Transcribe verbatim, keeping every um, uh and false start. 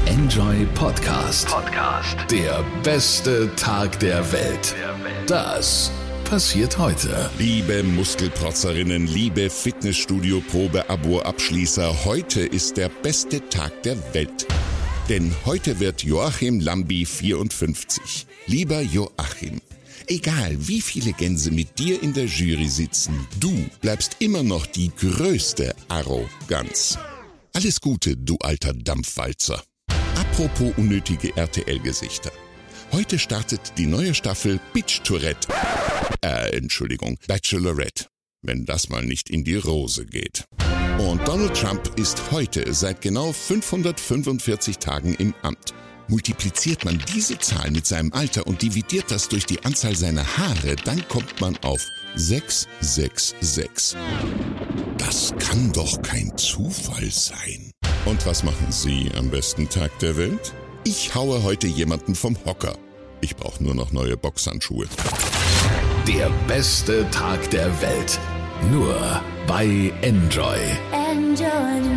Enjoy Podcast. Podcast. Der beste Tag der Welt. Das passiert heute. Liebe Muskelprotzerinnen, liebe Fitnessstudio-Probe-Abo-Abschließer, heute ist der beste Tag der Welt. Denn heute wird Joachim Lambi vierundfünfzig. Lieber Joachim, egal wie viele Gänse mit dir in der Jury sitzen, du bleibst immer noch die größte Arroganz. Alles Gute, du alter Dampfwalzer. Apropos unnötige R T L-Gesichter. Heute startet die neue Staffel Bitch Tourette. Äh, Entschuldigung, Bachelorette. Wenn das mal nicht in die Rose geht. Und Donald Trump ist heute seit genau fünfhundertfünfundvierzig Tagen im Amt. Multipliziert man diese Zahl mit seinem Alter und dividiert das durch die Anzahl seiner Haare, dann kommt man auf sechs sechs sechs. Das kann doch kein Zufall sein. Und was machen Sie am besten Tag der Welt? Ich haue heute jemanden vom Hocker. Ich brauche nur noch neue Boxhandschuhe. Der beste Tag der Welt. Nur bei Enjoy. Enjoy.